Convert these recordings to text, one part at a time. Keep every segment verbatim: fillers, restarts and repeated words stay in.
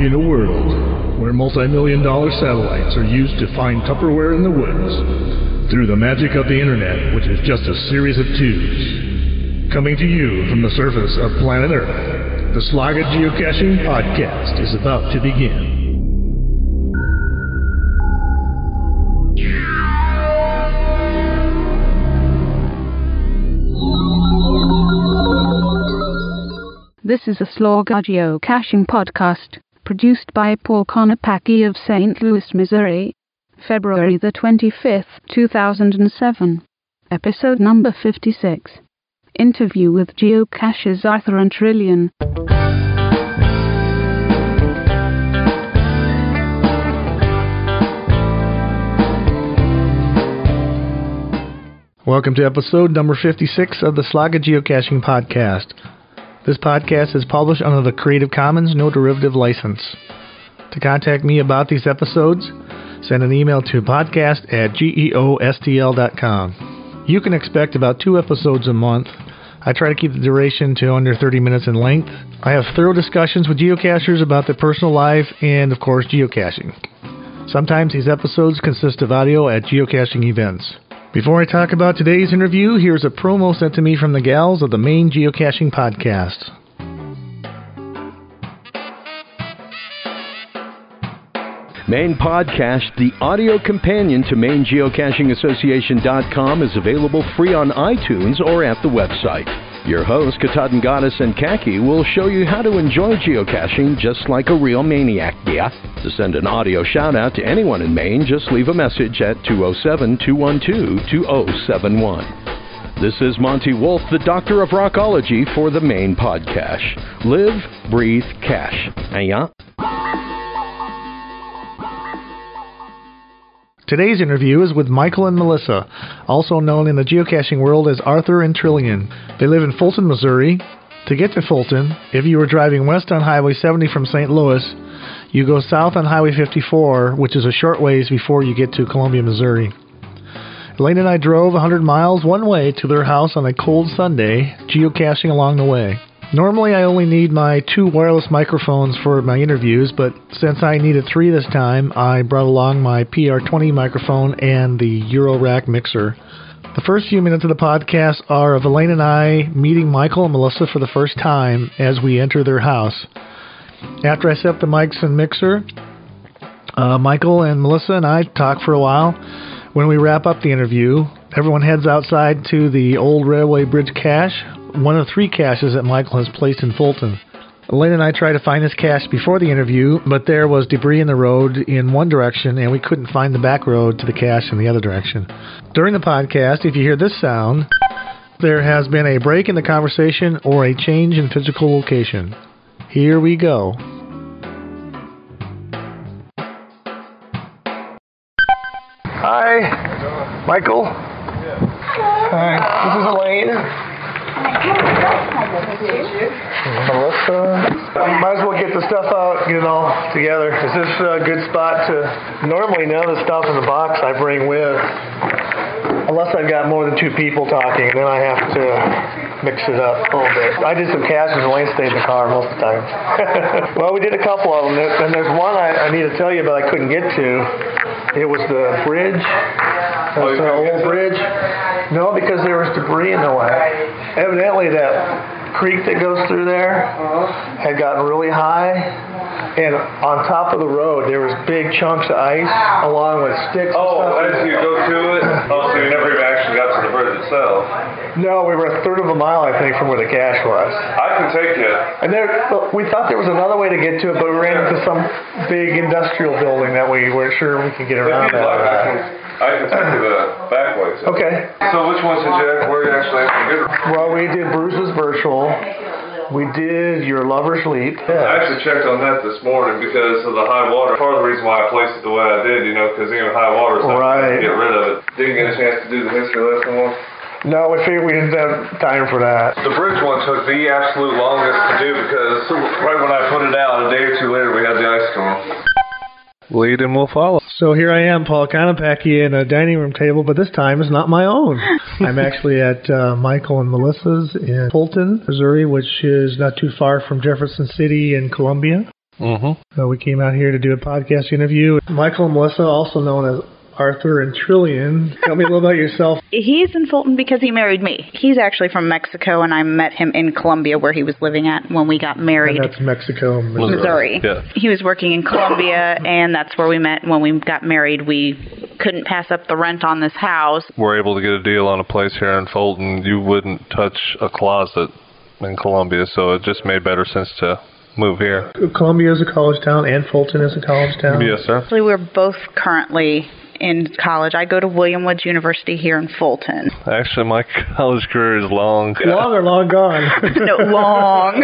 In a world where multi-million dollar satellites are used to find Tupperware in the woods, through the magic of the internet, which is just a series of tubes, coming to you from the surface of planet Earth, the Slaga Geocaching Podcast is about to begin. This is a Slaga Geocaching Podcast, produced by Paul Konopacki of Saint Louis, Missouri. February the twenty-fifth, two thousand seven. Episode number fifty-six. Interview with geocachers Arthur and Trillian. Welcome to episode number fifty-six of the Slaga Geocaching Podcast. This podcast is published under the Creative Commons No Derivative License. To contact me about these episodes, send an email to podcast at geostl dot com. You can expect about two episodes a month. I try to keep the duration to under thirty minutes in length. I have thorough discussions with geocachers about their personal life and, of course, geocaching. Sometimes these episodes consist of audio at geocaching events. Before I talk about today's interview, here's a promo sent to me from the gals of the Maine Geocaching Podcast. Maine Podcast, the audio companion to Maine Geocaching Association dot com, is available free on iTunes or at the website. Your hosts, Katahdin Goddess and Khaki, will show you how to enjoy geocaching just like a real maniac, yeah? To send an audio shout-out to anyone in Maine, just leave a message at two oh seven, two one two, two oh seven one. This is Monty Wolf, the Doctor of Rockology for the Maine Podcast. Live, breathe, cache. Yeah? Today's interview is with Michael and Melissa, also known in the geocaching world as Arthur and Trillian. They live in Fulton, Missouri. To get to Fulton, if you were driving west on Highway seventy from Saint Louis, you go south on Highway fifty-four, which is a short ways before you get to Columbia, Missouri. Elaine and I drove one hundred miles one way to their house on a cold Sunday, geocaching along the way. Normally I only need my two wireless microphones for my interviews, but since I needed three this time, I brought along my P R twenty microphone and the Eurorack mixer. The first few minutes of the podcast are of Elaine and I meeting Michael and Melissa for the first time as we enter their house. After I set up the mics and mixer, uh, Michael and Melissa and I talk for a while. When we wrap up the interview, everyone heads outside to the old railway bridge cache, one of three caches that Michael has placed in Fulton. Elaine and I tried to find this cache before the interview, but there was debris in the road in one direction, and we couldn't find the back road to the cache in the other direction. During the podcast, if you hear this sound, there has been a break in the conversation or a change in physical location. Here we go. Hi, Michael. Hi, this is Elaine. Melissa. Might as well get the stuff out, get it all together. Is this a good spot to... Normally none of the stuff in the box I bring with, unless I've got more than two people talking, then I have to mix it up a little bit. I did some caches and Elaine stayed in the car most of the time. Well, we did a couple of them, and there's one I, I need to tell you, but I couldn't get to. It was the bridge. That's an old bridge. No, because there was debris in the way. Evidently, that creek that goes through there had gotten really high, and on top of the road there was big chunks of ice along with sticks. Oh, and stuff. as you go to it? Oh, so you never even actually got to the bridge itself? No, we were a third of a mile, I think, from where the cache was. I can take you. And there, we thought there was another way to get to it, but we ran into some big industrial building that we weren't sure we could get around. If you'd like, I can, I can take you the back way. So. Okay. So which ones did you have, where you actually have to get? Well, we did Bruce's Virtual. We did Your Lover's Leap. Yeah. I actually checked on that this morning because of the high water. Part of the reason why I placed it the way I did, you know, because even high water, so right. I get rid of it. Didn't get a chance to do the history lesson one. No, we figured we didn't have time for that. The bridge one took the absolute longest to do because right when I put it out, a day or two later, we had the ice storm. Lead and we'll follow. So here I am, Paul Konopacki, in a dining room table, but this time it's not my own. I'm actually at uh, Michael and Melissa's in Fulton, Missouri, which is not too far from Jefferson City and Columbia. Mm-hmm. So we came out here to do a podcast interview. Michael and Melissa, also known as Arthur and Trillian. Tell me a little about yourself. He's in Fulton because he married me. He's actually from Mexico, and I met him in Columbia, where he was living at when we got married. And that's Mexico, Missouri. Missouri. Yeah. He was working in Columbia, and that's where we met. When we got married, we couldn't pass up the rent on this house. We're able to get a deal on a place here in Fulton. You wouldn't touch a closet in Columbia, so it just made better sense to move here. Columbia is a college town, and Fulton is a college town. Yes, sir. Actually, we're both currently in college. I go to William Woods University here in Fulton. Actually, my college career is long. Long or long gone? No, long.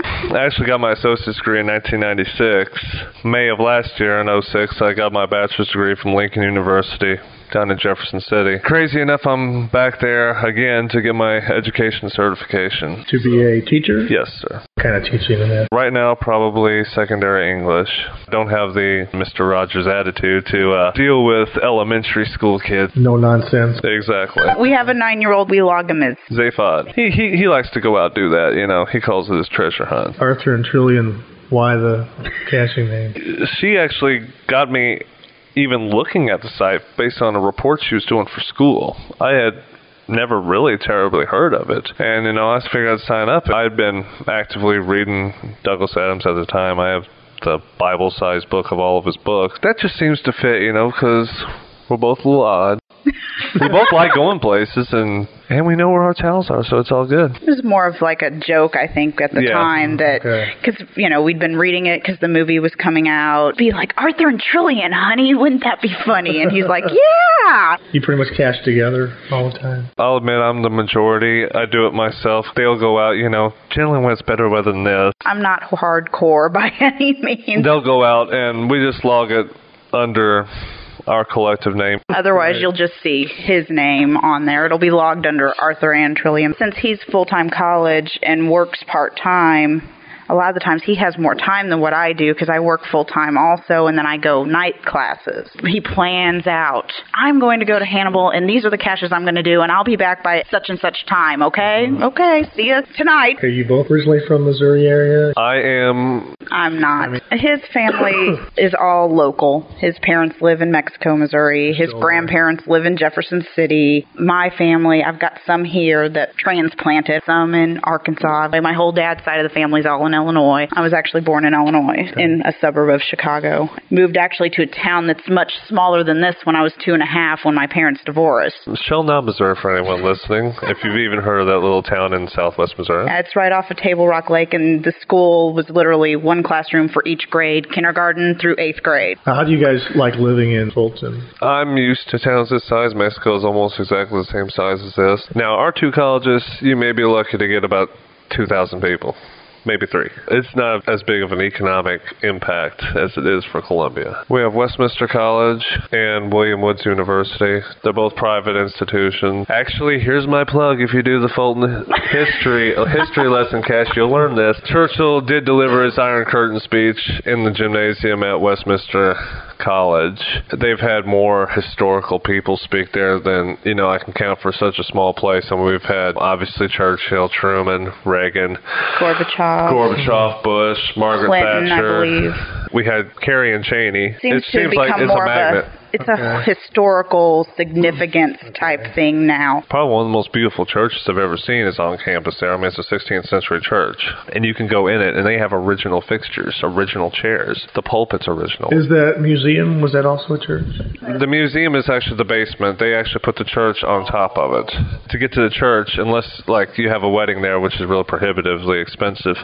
I actually got my associate's degree in nineteen ninety-six. May of last year, in oh six, I got my bachelor's degree from Lincoln University down in Jefferson City. Crazy enough, I'm back there again to get my education certification. To be a teacher? Yes, sir. What kind of teaching in that? Right now, probably secondary English. Don't have the Mister Rogers attitude to uh, deal with elementary school kids. No nonsense. Exactly. We have a nine-year-old. We log him as Zaphod. He, he he likes to go out and do that, you know. He calls it his treasure hunt. Arthur and Trillian, why the caching name? She actually got me even looking at the site based on a report she was doing for school. I had never really terribly heard of it. And, you know, I figured I'd sign up. I had been actively reading Douglas Adams at the time. I have the Bible-sized book of all of his books. That just seems to fit, you know, because we're both a little odd. We both like going places, and and we know where our towels are, so it's all good. It was more of like a joke, I think, at the Yeah. time, that because Okay. you know, we'd been reading it because the movie was coming out. Be like, Arthur and Trillian, honey, wouldn't that be funny? And he's like, yeah. You pretty much cache together all the time. I'll admit I'm the majority. I do it myself. They'll go out, you know, generally when it's better weather than this. I'm not hardcore by any means. They'll go out, and we just log it under our collective name. Otherwise, you'll just see his name on there. It'll be logged under Arthur and Trillian. Since he's full-time college and works part-time, a lot of the times he has more time than what I do because I work full-time also, and then I go night classes. He plans out, I'm going to go to Hannibal, and these are the caches I'm going to do, and I'll be back by such and such time, okay? Okay, see you tonight. Are you both originally from Missouri area? I am... I'm not. His family is all local. His parents live in Mexico, Missouri. His Sure. grandparents live in Jefferson City. My family, I've got some here that transplanted, some in Arkansas. My whole dad's side of the family is all in Illinois. I was actually born in Illinois, in a suburb of Chicago. Moved actually to a town that's much smaller than this when I was two and a half when my parents divorced. Shellknob, Missouri, for anyone listening, if you've even heard of that little town in southwest Missouri. It's right off of Table Rock Lake, and the school was literally one classroom for each grade, kindergarten through eighth grade. Now, how do you guys like living in Fulton? I'm used to towns this size. Mexico is almost exactly the same size as this. Now, our two colleges, you may be lucky to get about two thousand people. Maybe three. It's not as big of an economic impact as it is for Columbia. We have Westminster College and William Woods University. They're both private institutions. Actually, here's my plug. If you do the Fulton history history lesson, Cash, you'll learn this. Churchill did deliver his Iron Curtain speech in the gymnasium at Westminster College. They've had more historical people speak there than, you know, I can count for such a small place. I mean, we've had, obviously, Churchill, Truman, Reagan, Gorbachev. Gorbachev, Bush, Margaret Clinton, Thatcher. I believe. We had Kerry and Cheney. Seems it to seems become like it's more a magnet. of a it's a historical significance type thing now. Probably one of the most beautiful churches I've ever seen is on campus there. I mean, it's a sixteenth century church. And you can go in it, and they have original fixtures, original chairs. The pulpit's original. Is that museum, was that also a church? The museum is actually the basement. They actually put the church on top of it. To get to the church, unless, like, you have a wedding there, which is really prohibitively expensive,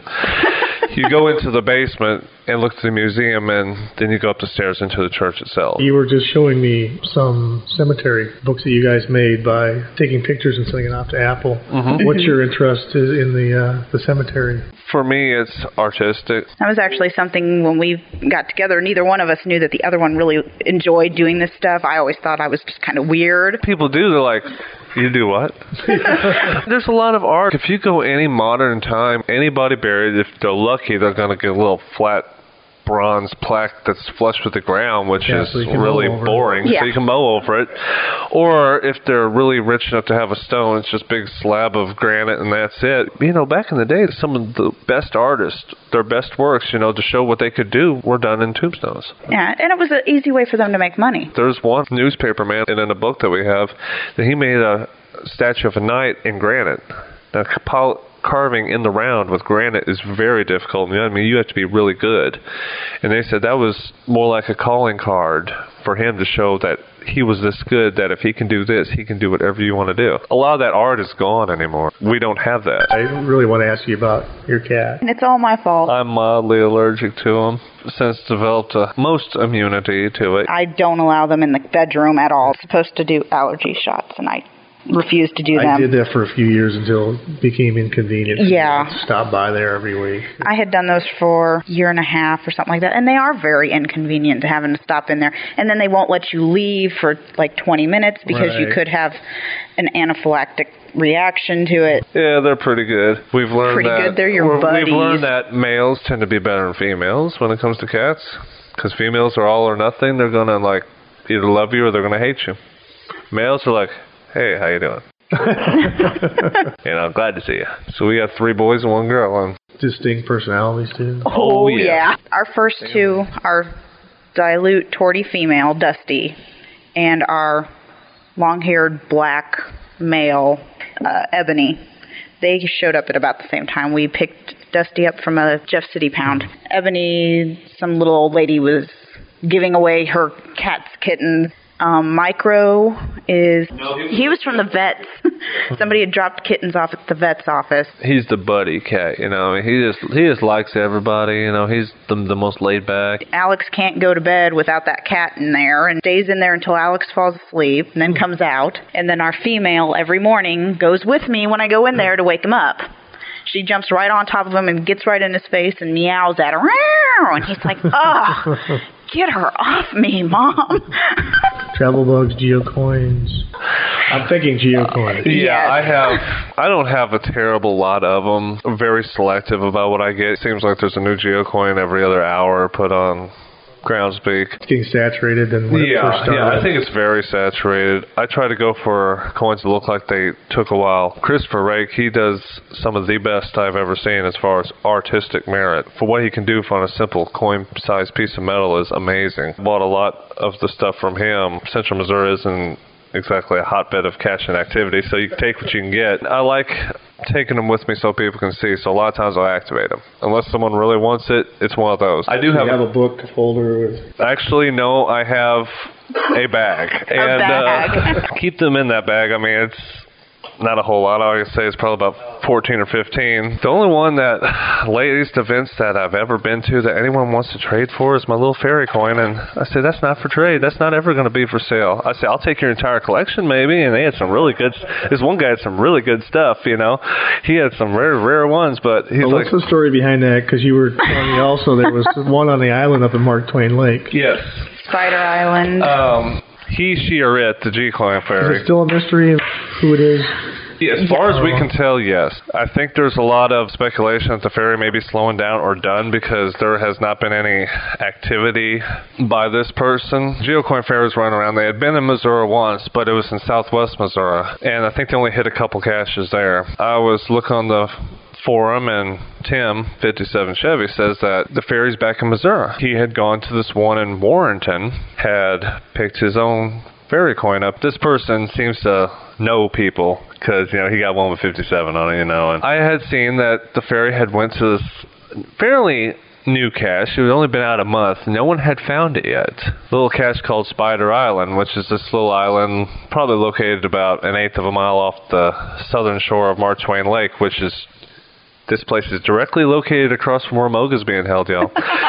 you go into the basement and look to the museum, and then you go up the stairs into the church itself. You were just showing me some cemetery books that you guys made by taking pictures and sending it off to Apple. Mm-hmm. What's your interest in the uh, the cemetery? For me, it's artistic. That was actually something when we got together, neither one of us knew that the other one really enjoyed doing this stuff. I always thought I was just kind of weird. People do, they're like, you do what? There's a lot of art. If you go any modern time, anybody buried, if they're lucky, they're going to get a little flat bronze plaque that's flush with the ground, which Yeah, is so you can really mow over it. boring, Yeah. so you can mow over it. Or if they're really rich enough to have a stone, it's just a big slab of granite and that's it. You know, back in the day, some of the best artists, their best works, you know, to show what they could do, were done in tombstones. Yeah, and it was an easy way for them to make money. There's one newspaper man, and in a book that we have, that he made a statue of a knight in granite. Now, Paul, carving in the round with granite is very difficult. You know, I mean, you have to be really good. And they said that was more like a calling card for him to show that he was this good, that if he can do this, he can do whatever you want to do. A lot of that art is gone anymore. We don't have that. I really want to ask you about your cat. And it's all my fault. I'm mildly allergic to them. Since developed a most immunity to it. I don't allow them in the bedroom at all. It's supposed to do allergy shots, and I refuse to do them. I did that for a few years until it became inconvenient. for me Yeah. to Stop by there every week. I had done those for a year and a half or something like that, and they are very inconvenient to having to stop in there. And then they won't let you leave for like twenty minutes because you Right. could have an anaphylactic reaction to it. Yeah, they're pretty good. We've learned Pretty that good. They're your we're- buddies. We've learned that males tend to be better than females when it comes to cats, because females are all or nothing. They're gonna like either love you or they're gonna hate you. Males are like, hey, how you doing? You know, glad to see you. So we got three boys and one girl. And Distinct personalities, too. Oh, yeah. Our first two are dilute torty female, Dusty, and our long-haired black male, uh, Ebony. They showed up at about the same time. We picked Dusty up from a Jeff City pound. Ebony, some little old lady was giving away her cat's kittens. Um, Micro is, he was from the vets. Somebody had dropped kittens off at the vet's office. he's the buddy cat, you know. I mean, he just he just likes everybody, you know. He's the the most laid back. Alex can't go to bed without that cat in there and stays in there until Alex falls asleep and then comes out. And then our female every morning goes with me when I go in there to wake him up. She jumps right on top of him and gets right in his face and meows at him. And he's like, ugh, get her off me, Mom. Travel bugs, geocoins. I'm thinking geocoins. Yeah, Yes. I have. I don't have a terrible lot of them. I'm very selective about what I get. It seems like there's a new geocoin every other hour put on Groundspeak. It's getting saturated than when it first Yeah, started. yeah, I think it's very saturated. I try to go for coins that look like they took a while. Christopher Rake, he does some of the best I've ever seen as far as artistic merit. For what he can do on a simple coin-sized piece of metal is amazing. Bought a lot of the stuff from him. Central Missouri isn't exactly a hotbed of cash-in activity, so you can take what you can get. I like taking them with me so people can see, so a lot of times I'll activate them. Unless someone really wants it, it's one of those. I do You have, have a book folder with... actually, no, I have a bag. and bag. Uh, keep them in that bag. I mean, it's not a whole lot. I would say it's probably about fourteen or fifteen. The only one that, latest events that I've ever been to that anyone wants to trade for is my little fairy coin. And I say, that's not for trade. That's not ever going to be for sale. I say, I'll take your entire collection maybe. And they had some really good, this one guy had some really good stuff, you know. He had some rare, rare ones, but he's Well, like, what's the story behind that? Because you were telling me also there was one on the island up in Mark Twain Lake. yes. Spider Island. Um, he, she, or it, the G-Coin Is fairy. it still a mystery who it is? Yeah, as far as we can tell, yes. I think there's a lot of speculation that the ferry may be slowing down or done because there has not been any activity by this person. Geocoin ferries running around. They had been in Missouri once, but it was in southwest Missouri, and I think they only hit a couple caches there. I was looking on the forum, and Tim, fifty-seven Chevy, says that the ferry's back in Missouri. He had gone to this one in Warrenton, had picked his own ferry coin up. This person seems to know people because, you know, he got one with fifty-seven on it, you know. And I had seen that the ferry had went to this fairly new cache. It had only been out a month. No one had found it yet. A little cache called Spider Island, which is this little island probably located about an eighth of a mile off the southern shore of Mark Twain Lake, which is, this place is directly located across from where Moga's being held, y'all.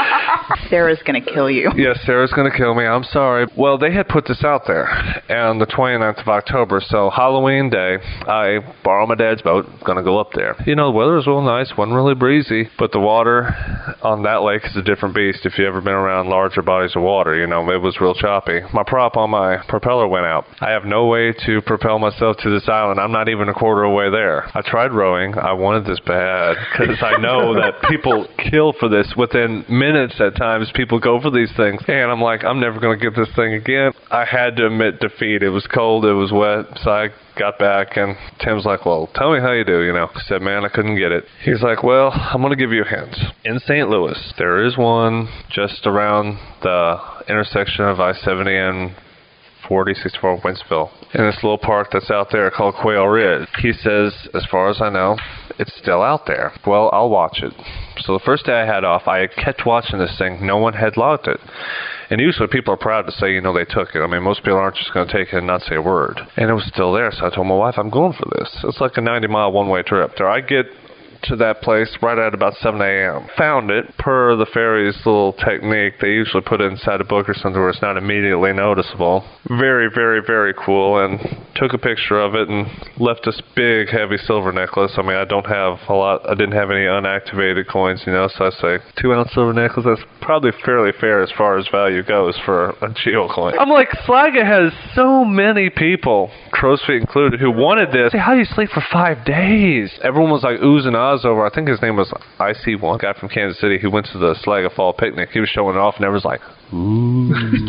Sarah's going to kill you. Yes, Sarah's going to kill me. I'm sorry. Well, they had put this out there on the twenty-ninth of October, so Halloween day, I borrow my dad's boat, going to go up there. You know, the weather was real nice, wasn't really breezy, but the water on that lake is a different beast if you've ever been around larger bodies of water. You know, it was real choppy. My prop on my propeller went out. I have no way to propel myself to this island. I'm not even a quarter away there. I tried rowing. I wanted this bad because I know that people kill for this within minutes at times. People go for these things, and I'm like, I'm never going to get this thing again. I had to admit defeat. It was cold, it was wet, so I got back, and Tim's like, well, tell me how you do, you know. I said, man, I couldn't get it. He's like, well, I'm going to give you a hint. In Saint Louis, there is one just around the intersection of I seventy and forty sixty-four Wentzville, in this little park that's out there called Quail Ridge. He says, as far as I know, it's still out there. Well, I'll watch it. So the first day I had off, I kept watching this thing. No one had logged it. And usually people are proud to say, you know, they took it. I mean, most people aren't just going to take it and not say a word. And it was still there, so I told my wife, I'm going for this. It's like a ninety-mile one-way trip. So I get to that place right at about seven a.m. Found it. Per the ferry's little technique, they usually put it inside a book or something where it's not immediately noticeable. Very, very, very cool, and took a picture of it and left this big, heavy silver necklace. I mean, I don't have a lot, I didn't have any unactivated coins, you know, so I say two ounce silver necklace, that's probably fairly fair as far as value goes for a geo coin. I'm like, Slaga has so many people, Crow's Feet included, who wanted this. Hey, how do you sleep for five days? Everyone was like oohs and ahs over. I think his name was I C one, guy from Kansas City who went to the Slaga Fall picnic. He was showing it off, and everyone's like, ooh.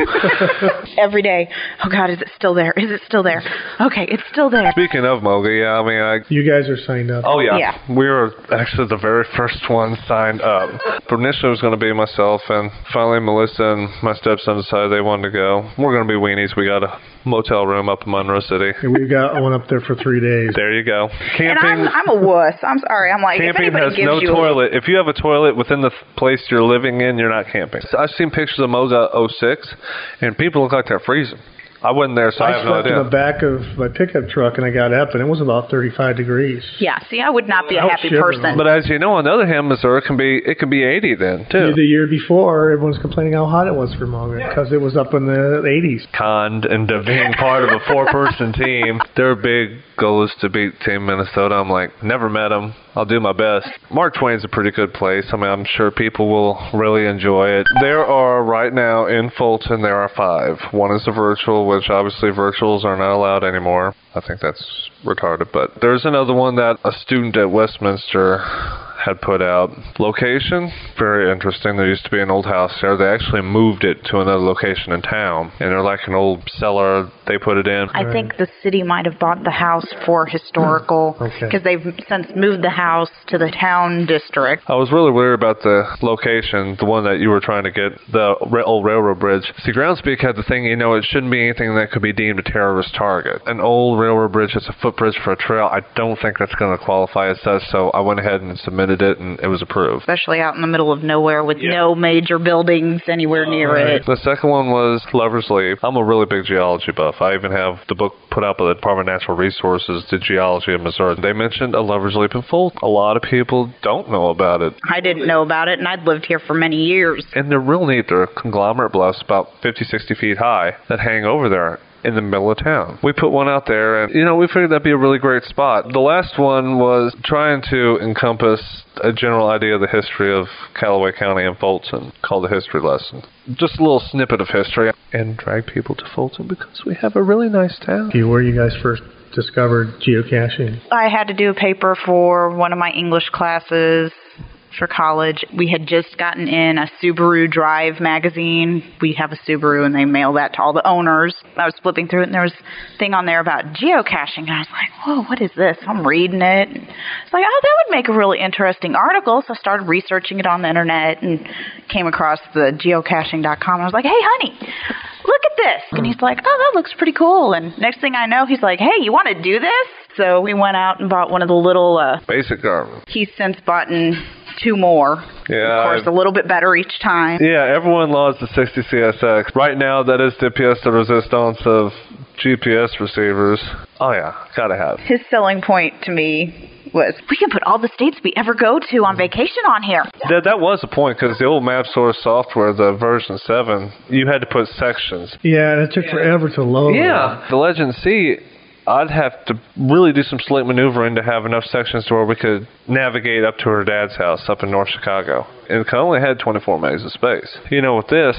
Every day, oh God, is it still there? Is it still there? Okay, it's still there. Speaking of Moga, yeah, I mean, I... You guys are signed up. Oh, yeah. Yeah. We were actually the very first one signed up. But initially it was going to be myself, and finally Melissa and my stepson decided they wanted to go. We're going to be weenies. We got a motel room up in Monroe City. And we've got one up there for three days. There you go. Camping, and I'm, I'm a wuss. I'm sorry. I'm like, camping if anybody has gives no you toilet. If you have a toilet within the place you're living in, you're not camping. So I've seen pictures of Moga oh six, and people look like they're freezing. I wasn't there, so I, I have no slept idea. in the back of my pickup truck, and I got up, and it was about thirty-five degrees. Yeah, see, I would not be a I was happy shivering. person. But as you know, on the other hand, Missouri can be it can be eighty then too. The year before, everyone was complaining how hot it was for Moga because it was up in the eighties. Conned into being part of a four-person team. Their big goal is to beat Team Minnesota. I'm like, never met them. I'll do my best. Mark Twain's a pretty good place. I mean, I'm sure people will really enjoy it. There are, right now in Fulton, there are five. One is a virtual, which obviously virtuals are not allowed anymore. I think that's retarded. But there's another one that a student at Westminster had put out. Location, very interesting. There used to be an old house there. They actually moved it to another location in town. And they're like an old cellar. They put it in. I think the city might have bought the house for historical because Okay. they've since moved the house to the town district. I was really worried about the location, the one that you were trying to get, the ra- old railroad bridge. See, Groundspeak had the thing, you know, it shouldn't be anything that could be deemed a terrorist target. An old railroad bridge that's a footbridge for a trail, I don't think that's going to qualify as such, so I went ahead and submitted it, and it was approved. Especially out in the middle of nowhere with no major buildings anywhere near it. The second one was Lover's Leap. I'm a really big geology buff. I even have the book put out by the Department of Natural Resources, The Geology of Missouri. They mentioned a Lover's Leap in Fulton. A lot of people don't know about it. I didn't know about it, and I'd lived here for many years. And they're real neat. They're conglomerate bluffs about fifty, sixty feet high that hang over there in the middle of town. We put one out there, and, you know, we figured that'd be a really great spot. The last one was trying to encompass a general idea of the history of Callaway County and Fulton, called The History Lesson. Just a little snippet of history, and drag people to Fulton because we have a really nice town. Where you guys first discovered geocaching? I had to do a paper for one of my English classes for college. We had just gotten in a Subaru Drive magazine. We have a Subaru, and they mail that to all the owners. I was flipping through it, and there was a thing on there about geocaching, and I was like, whoa, what is this? I'm reading it. And it's like, oh, that would make a really interesting article. So I started researching it on the internet and came across the geocaching dot com. I was like, hey, honey, look at this. And he's like, oh, that looks pretty cool. And next thing I know, he's like, hey, you want to do this? So we went out and bought one of the little... Uh, Basic Garmin. He's since bought two more. Yeah, of course, I've, a little bit better each time. Yeah, everyone loves the sixty C S X. Right now, that is the pièce de résistance of G P S receivers. Oh, yeah, gotta have. His selling point to me was, we can put all the states we ever go to on vacation on here. That, that was the point, because the old MapSource software, the version seven, you had to put sections. Yeah, and it took forever to load. Yeah, the Legend C, I'd have to really do some slick maneuvering to have enough sections to where we could navigate up to her dad's house up in North Chicago. And it only had twenty-four megs of space. You know, with this,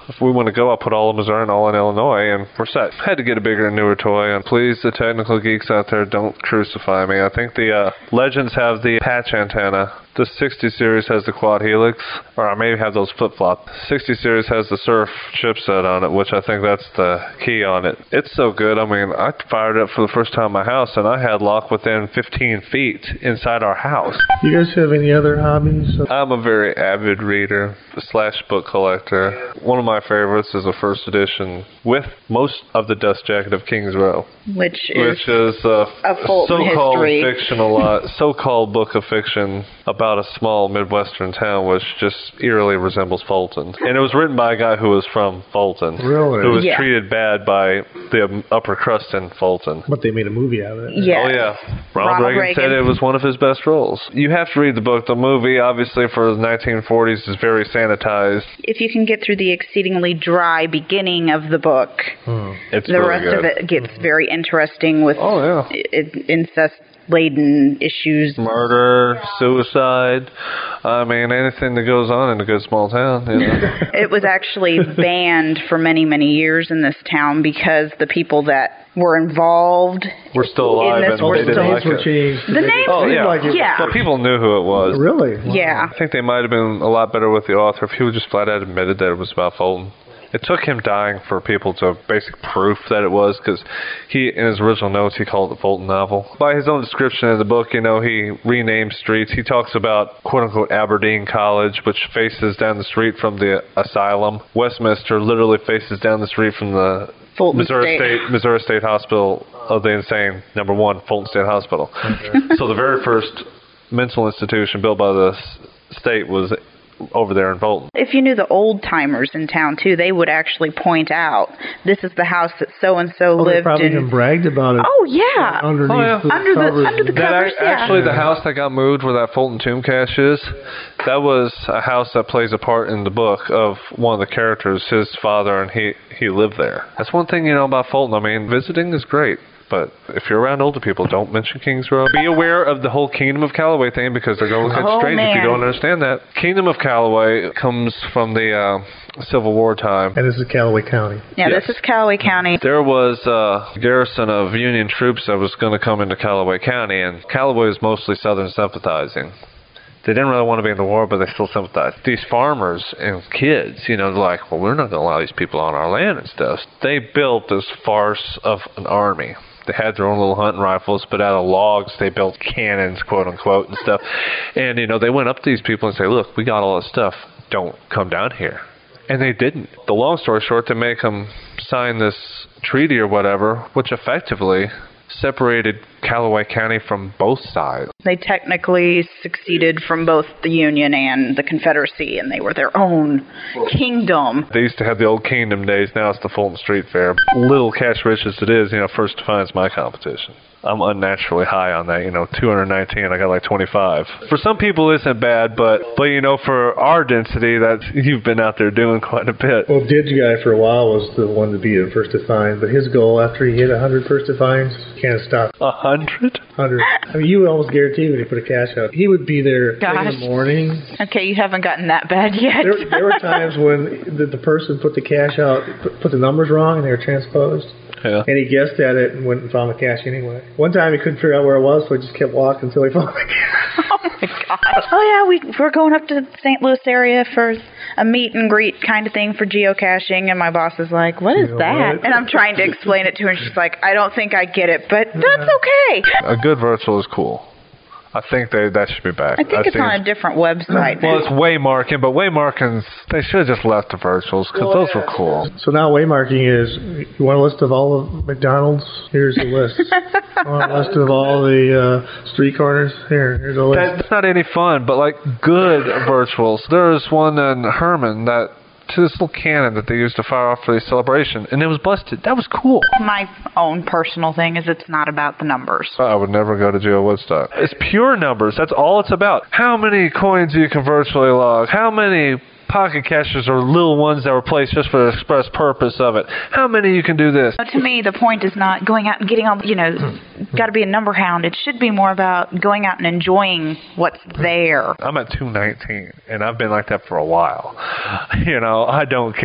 if we want to go, I'll put all in Missouri and all in Illinois, and we're set. Had to get a bigger and newer toy, and please, the technical geeks out there, don't crucify me. I think the uh, Legends have the patch antenna. The sixty series has the quad helix, or I maybe have those flip-flop. sixty series has the Surf chipset on it, which I think that's the key on it. It's so good. I mean, I fired it up for the first time in my house, and I had lock within fifteen feet inside our house. You guys have any other hobbies? I'm a very avid reader slash book collector. One of my favorites is a first edition with most of the dust jacket of Kings Row, which is, which is uh, a Fulton so-called history. fictional, uh, so-called book of fiction about a small Midwestern town which just eerily resembles Fulton. And it was written by a guy who was from Fulton. Really? Who was yeah. treated bad by the upper crust in Fulton. But they made a movie out of it. Yes. Oh, yeah. Ronald, Ronald Reagan, Reagan said it was one of his best roles. You have to read the book. The movie, obviously, for the nineteen forties is very sanitized. If you can get through the exceedingly dry beginning of the book, Hmm. It's the really rest good. of it gets very interesting with Oh, yeah. i- incest-laden issues. Murder, suicide. I mean, anything that goes on in a good small town. You know. It was actually banned for many, many years in this town because the people that were involved We're still alive, in this and were they The didn't still... like names were it. changed. The names? Oh, yeah. Like it. Yeah. But people knew who it was. Really? Wow. Yeah. I think they might have been a lot better with the author if he would just flat out admitted that it was about Fulton. It took him dying for people to basic proof that it was, because he, in his original notes, he called it the Fulton novel. By his own description in the book, you know, he renamed streets. He talks about, quote-unquote, Aberdeen College, which faces down the street from the asylum. Westminster literally faces down the street from the Fulton Missouri State. State, Missouri State Hospital of the insane, number one, Fulton State Hospital. So the very first mental institution built by the s- state was over there in Fulton. If you knew the old timers in town too, they would actually point out this is the house that so and so Oh, they lived probably in. even bragged about it. Oh yeah, Underneath Oh, yeah. the under the covers. under the That covers. ac- Yeah. actually, the house that got moved where that Fulton tomb cache is, that was a house that plays a part in the book of one of the characters, his father, and he, he lived there. That's one thing you know about Fulton. I mean, visiting is great. But if you're around older people, don't mention Kings Row. Be aware of the whole Kingdom of Callaway thing, because they're going to look at you Oh, strange if you man. don't understand that. Kingdom of Callaway comes from the uh, Civil War time. And this is Callaway County. Yeah, Yes. this is Callaway County. There was a garrison of Union troops that was going to come into Callaway County, and Callaway is mostly Southern sympathizing. They didn't really want to be in the war, but they still sympathized. These farmers and kids, you know, they're like, well, we're not going to allow these people on our land and stuff. They built this farce of an army. They had their own little hunting rifles, but out of logs they built cannons, quote unquote, and stuff. And, you know, they went up to these people and say, look, we got all this stuff. Don't come down here. And they didn't. The long story short, they make them sign this treaty or whatever, which effectively separated Callaway County from both sides. They technically succeeded from both the Union and the Confederacy, and they were their own kingdom. They used to have the old kingdom days. Now it's the Fulton Street Fair. Little cash rich as it is, you know, first defines my competition. I'm unnaturally high on that, you know, two hundred nineteen, I got like twenty-five. For some people, it isn't bad, but, but you know, for our density, that you've been out there doing quite a bit. Well, Didge guy for a while was the one to be the first to find, but his goal after he hit one hundred first to finds, can't stop. A hundred? one hundred. I mean, you almost guarantee when he put a cash out, he would be there Gosh. in the morning. Okay, you haven't gotten that bad yet. There, there were times when the, the person put the cash out, put, put the numbers wrong, and they were transposed. Yeah. And he guessed at it and went and found the cash anyway. One time he couldn't figure out where it was, so he just kept walking until he found the cash. Oh my god. Oh yeah, we we're going up to the Saint Louis area for a meet and greet kind of thing for geocaching, and my boss is like, "What is You know that?" what? And I'm trying to explain it to her, and she's like, "I don't think I get it, but that's okay." A good virtual is cool. I think they that should be back. I think it's on a different website. Well, it's waymarking, but waymarking's, they should have just left the virtuals, because those were cool. So now waymarking is, you want a list of all of McDonald's? Here's the list. You want a list of all the uh, street corners? Here, here's a list. That's not any fun, but like good virtuals. There's one in Herman that to this little cannon that they used to fire off for the celebration, and it was busted. That was cool. My own personal thing is it's not about the numbers. I would never go to Geo Woodstock. It's pure numbers. That's all it's about. How many coins you can virtually log? How many pocket caches or little ones that were placed just for the express purpose of it? How many you can do this? To me, the point is not going out and getting all, you know, got to be a number hound. It should be more about going out and enjoying what's there. I'm at two nineteen, and I've been like that for a while. You know, I don't care.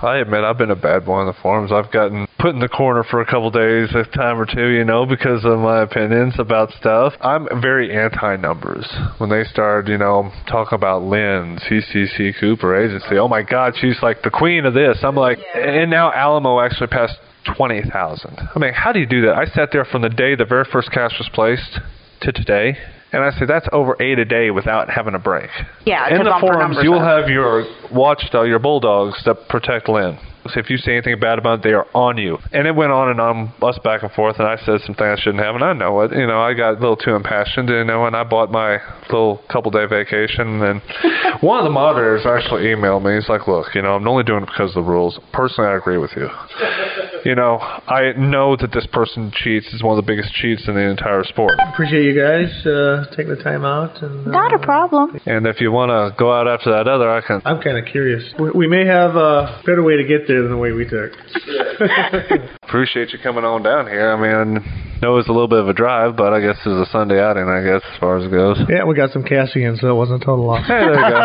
I admit I've been a bad boy on the forums. I've gotten put in the corner for a couple days, a time or two, you know, because of my opinions about stuff. I'm very anti-numbers. When they started, you know, talking about Lynn, C C C Cooper Agency, oh my God, she's like the queen of this. I'm like, and now Alamo actually passed twenty thousand. I mean, how do you do that? I sat there from the day the very first cache was placed to today, and I said, that's over eight a day without having a break. Yeah, in the forums, you will up. have your watchdog, your bulldogs that protect Lynn. So if you say anything bad about it, they are on you. And it went on and on, us back and forth, and I said some things I shouldn't have, and I know it. You know, I got a little too impassioned, you know, and I bought my little couple-day vacation. And one of the moderators actually emailed me. He's like, look, you know, I'm only doing it because of the rules. Personally, I agree with you. You know, I know that this person cheats. Is one of the biggest cheats in the entire sport. Appreciate you guys uh, taking the time out. And, uh, Not a problem. And if you want to go out after that other, I can... I'm kind of curious. We, we may have a better way to get there than the way we took. Appreciate you coming on down here. I mean, I know it's a little bit of a drive, but I guess it's a Sunday outing, I guess, as far as it goes. Yeah, we got some cashing in, so it wasn't a total loss. Hey, there you go.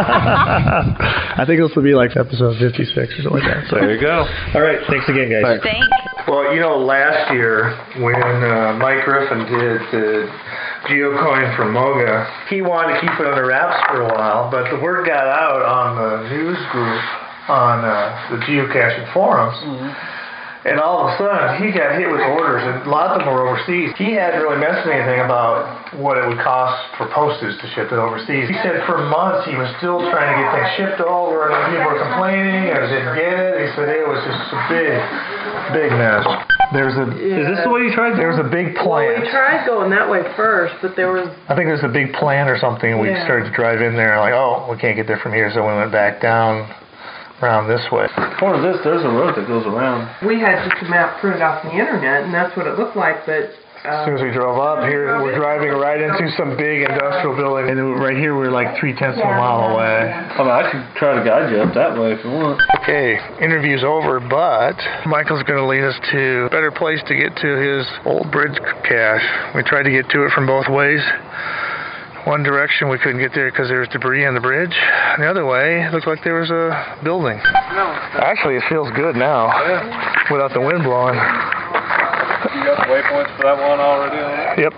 I think this will be like episode fifty-six or something like that. So. There you go. All right, thanks again, guys. Thanks. Thanks. Well, you know, last year when uh, Mike Griffin did the geocoin for Moga, he wanted to keep it under wraps for a while, but the word got out on the news group on uh, the geocaching forums. Mm-hmm. And all of a sudden, he got hit with orders, and a lot of them were overseas. He hadn't really mentioned anything about what it would cost for postage to ship it overseas. He said for months he was still trying to get things shipped over, and people were complaining or didn't get it. He said it was just a big, big mess. There's a. Yeah. Is this the way you tried? There was a big plant. Well, we tried going that way first, but there was. I think there's a big plant or something. And we Yeah. started to drive in there, and like, oh, we can't get there from here, so we went back down. Around this way. Part of this, there's a road that goes around. We had just a map printed off the internet, and that's what it looked like, but... Uh, as soon as we drove up here, we're driving right into some big industrial building, and right here we're like three-tenths of a mile away. I mean, I could try to guide you up that way if you want. Okay, interview's over, but Michael's going to lead us to a better place to get to his old bridge cache. We tried to get to it from both ways. One direction we couldn't get there because there was debris on the bridge. The other way, it looked like there was a building. No. Actually, it feels good now, Yeah. without the wind blowing. You got the waypoints for that one already? Yep.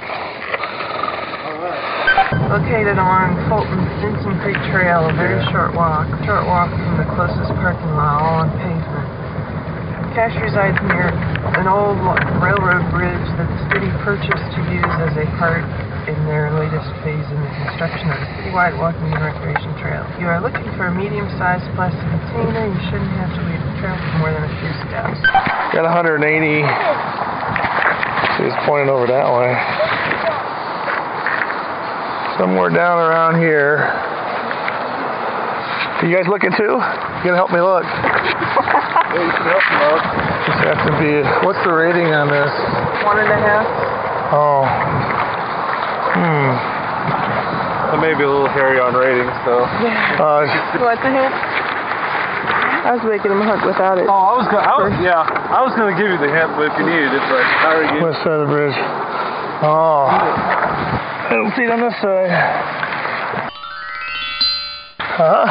Located on Fulton Stinson Creek Trail, a very short walk. Short walk from the closest parking lot, all on pavement. Cache resides near an old railroad bridge that the city purchased to use as a part in their latest phase in the construction of a citywide walking and recreation trail. If you are looking for a medium-sized plastic container, you shouldn't have to leave the trail for more than a few steps. Got one hundred eighty. See, it's pointing over that way. Somewhere down around here. Are you guys looking too? You gonna help me look? Yeah, you can help them out. This has to be. What's the rating on this? One and a half. Oh. Hmm. It may be a little hairy on ratings, so. Yeah. Uh, You want the hint? I was making him hunt without it. Oh, I was gonna, I was, yeah, I was gonna give you the hint, but if you needed it, but I already gave west side of the bridge. Oh. I don't see it on this side. Huh?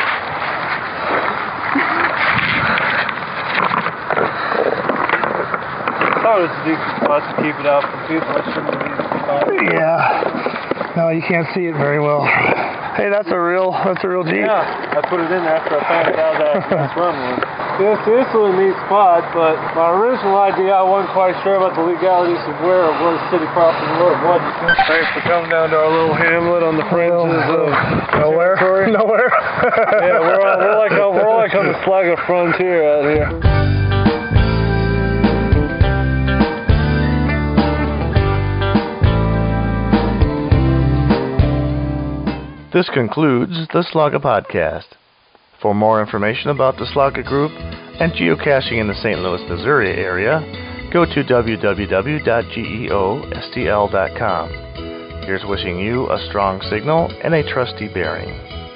I thought it was a decent spot to keep it out from people. I shouldn't have needed to find it. Yeah. No, you can't see it very well. Hey, that's a real, that's a real Jeep. Yeah, I put it in after I found out that this run was. Yes, this is a neat spot, but my original idea, I wasn't quite sure about the legalities of where it was city property and where it wasn't. Thanks for coming down to our little hamlet on the fringes of Nowhere? Nowhere? Yeah, we're, on, we're, like, on, we're like on the Sligo frontier out here. This concludes the Slugga Podcast. For more information about the Slugga Group and geocaching in the Saint Louis, Missouri area, go to w w w dot geostl dot com. Here's wishing you a strong signal and a trusty bearing.